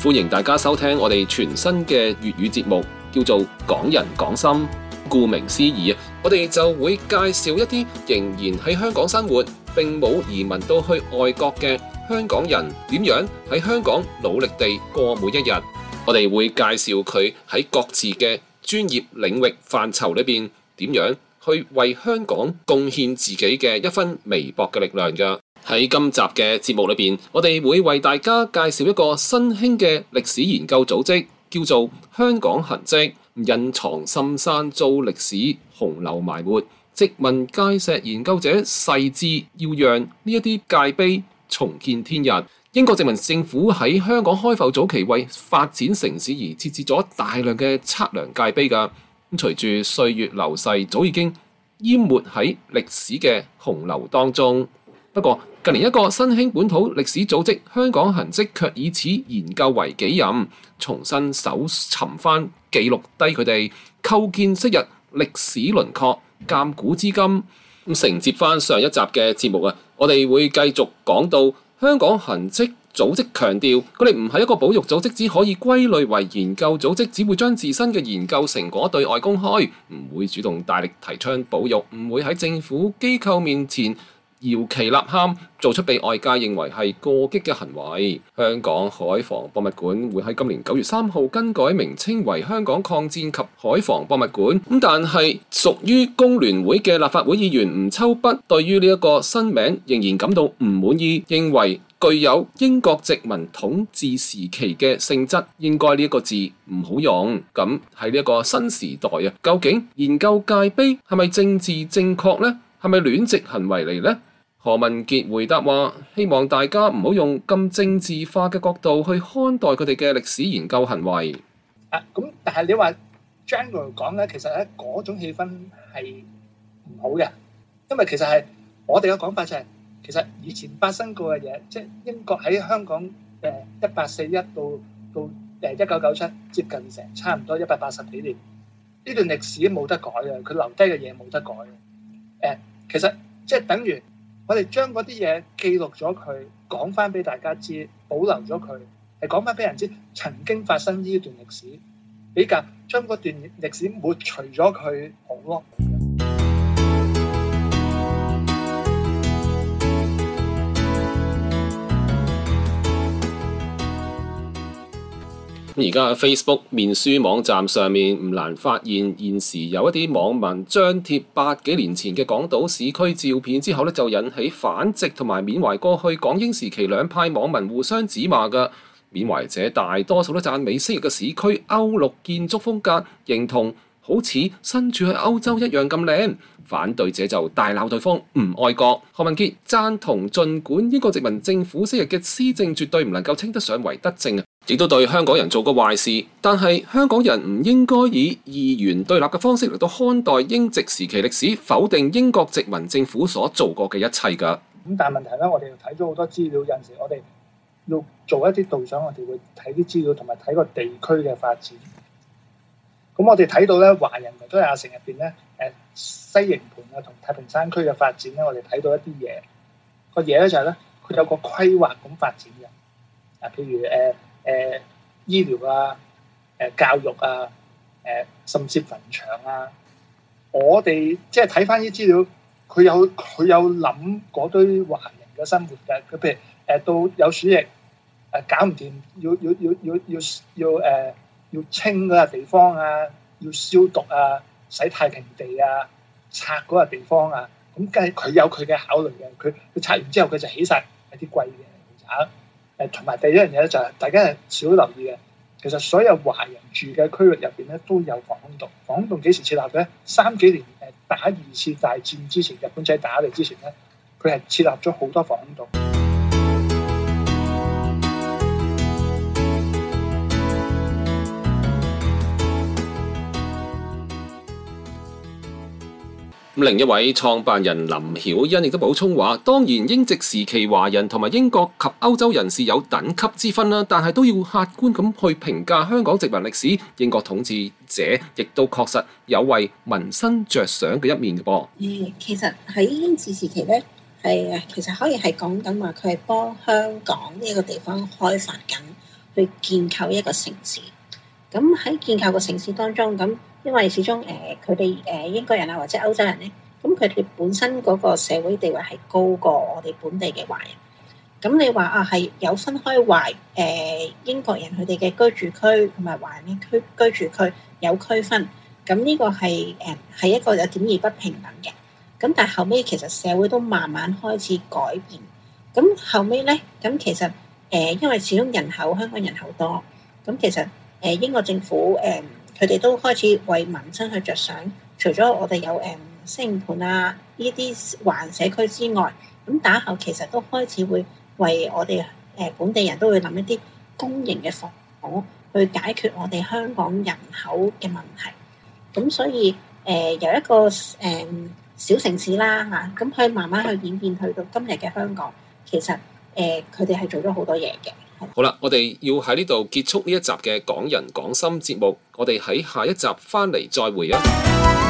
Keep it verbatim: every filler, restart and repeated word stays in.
歡迎大家收聽我哋全新嘅粵語節目，叫做港人港心。顧名思義，我哋就會介紹一啲仍然喺香港生活，並冇移民到去外國嘅香港人，點樣喺香港努力地過每一日。我哋會介紹佢喺各自嘅專業領域範疇裏邊，點樣去為香港貢獻自己嘅一分微薄嘅力量㗎。喺今集嘅節目裏邊，我哋會為大家介紹一個新興嘅歷史研究組織，叫做香港痕跡。隱藏深山遭歷史洪流埋沒，殖民界石研究者誓志要讓呢一啲界碑重見天日。英國殖民政府喺香港開埠早期為發展城市而設置咗大量嘅測量界碑㗎。咁隨住歲月流逝，早已經淹沒喺歷史嘅洪流當中。不過近年一個新興本土歷史組織香港痕跡卻以此研究為己任，重新搜尋翻記錄低佢哋構建昔日歷史輪廓鑑古知今。咁承接翻上一集嘅節目啊，我哋會繼續講到香港痕跡組織強調佢哋唔係一個保育組織，只可以歸類為研究組織，只會將自身嘅研究成果對外公開，唔會主動大力提倡保育，唔會喺政府機構面前搖旗吶喊，做出被外界認為係過激嘅行為。香港海防博物館會喺今年九月三號更改名稱為香港抗戰及海防博物館。咁但係屬於工聯會嘅立法會議員吳秋北對於呢一個新名仍然感到唔滿意，認為具有英國殖民統治時期嘅性質，應該呢一個字唔好用。咁喺呢一個新時代啊，究竟研究界碑係咪政治正確呢？係咪戀殖行為嚟呢？何文傑回答話：希望大家唔好用咁政治化嘅角度去看待佢哋嘅歷史研究行為。 啊，咁但係你話 general 講咧，其實咧嗰種氣氛係唔好嘅，因為其實係我哋嘅講法就係、是，其實以前發生過嘅嘢，即係英國喺香港誒一八四一到到誒一九九七，接近成差唔多一百八十幾年，呢段歷史冇得改嘅，佢留低嘅嘢冇得改嘅。誒、呃，其實即係等於。我哋將嗰啲嘢記錄咗佢，講翻俾大家知，保留咗佢，係講翻俾人知曾經發生呢段歷史，比較將嗰段歷史抹除咗佢好咯。 而家喺 Facebook 面書網站上面唔難發現，現時有一啲網民張貼百幾年前嘅港島市區照片之後咧，就引起反殖同埋緬懷過去港英時期兩派網民互相指罵嘅。緬懷者大多數都讚美昔日嘅市區歐陸建築風格，認同好似身處喺歐洲一樣咁靚。反對者就大鬧對方唔愛國。何文傑贊同，儘管英國殖民政府昔日嘅施政絕對唔能夠稱得上為德政啊，亦都對香港人做過壞事，但係香港人唔應該以二元對立嘅方式嚟到看待英殖時期歷史，否定英國殖民政府所做過嘅一切㗎。 咁但係問題咧，我哋睇咗好多資料，有陣時我哋要做一啲導賞，我哋會睇啲資料同埋睇個地區嘅發展。咁我哋睇到咧，華人都係亞城入邊咧，誒西營盤啊同太平山區嘅發展咧，我哋睇到一啲嘢。個嘢咧就係咧，佢有個規劃咁發展嘅。啊，譬如誒誒、呃呃、醫療啊、誒、呃、教育啊、誒、呃、甚至墳場啊，我哋即係睇翻啲資料，佢有佢有諗嗰堆華人嘅生活嘅。佢譬如誒、呃、到有鼠疫誒、呃、搞唔掂，要要要要要要誒。呃要清嗰個地方啊，要消毒啊，洗太平地啊，拆嗰個地方啊，咁梗係佢有佢嘅考慮嘅。佢佢拆完之後，佢就起晒一啲貴嘅宅。誒，同埋第一樣嘢咧就係大家係少留意嘅。其實所有華人住嘅區域入邊咧都有防空洞。防空洞幾時設立嘅？三幾年誒打二次大戰之前，日本仔打嚟之前咧，佢係設立咗好多防空洞。 另一位創辦人林曉欣亦都補充話，當然英殖時期華人同埋英國及歐洲人士有等級之分啦，但係都要客觀咁去評價香港殖民歷史。英國統治者亦都確實有為民生着想嘅一面嘅噃。 誒，其實喺英治時期咧，係其實可以係講緊話佢係幫香港呢個地方開發緊去建構一個城市。咁喺建構個城市當中，咁因為始終誒佢哋誒英國人啊或者歐洲人咧，咁佢哋本身嗰個社會地位係高過我哋本地嘅華人。咁你話啊係有分開華誒、呃、英國人佢哋嘅居住區同埋華人嘅區居住區有區分，咁呢個係誒係一個有點而不平等嘅。咁但係後尾其實社會都慢慢開始改變。咁後尾咧，咁其實誒、呃、因為始終人口香港人口多，咁其實。誒英國政府誒佢哋都開始為民生去着想，除咗我哋有誒適應盤啊呢啲華人社區之外，咁打後其實都開始會為我哋誒本地人都會諗一啲公營嘅房屋去解決我哋香港人口嘅問題。咁所以誒、呃、由一個誒、呃、小城市啦嚇，咁、啊、佢慢慢去演變去到今日嘅香港，其實誒佢哋係做咗好多嘢嘅。 好啦，我哋要喺呢度結束呢一集嘅港人港心節目，我哋喺下一集翻嚟再會啊！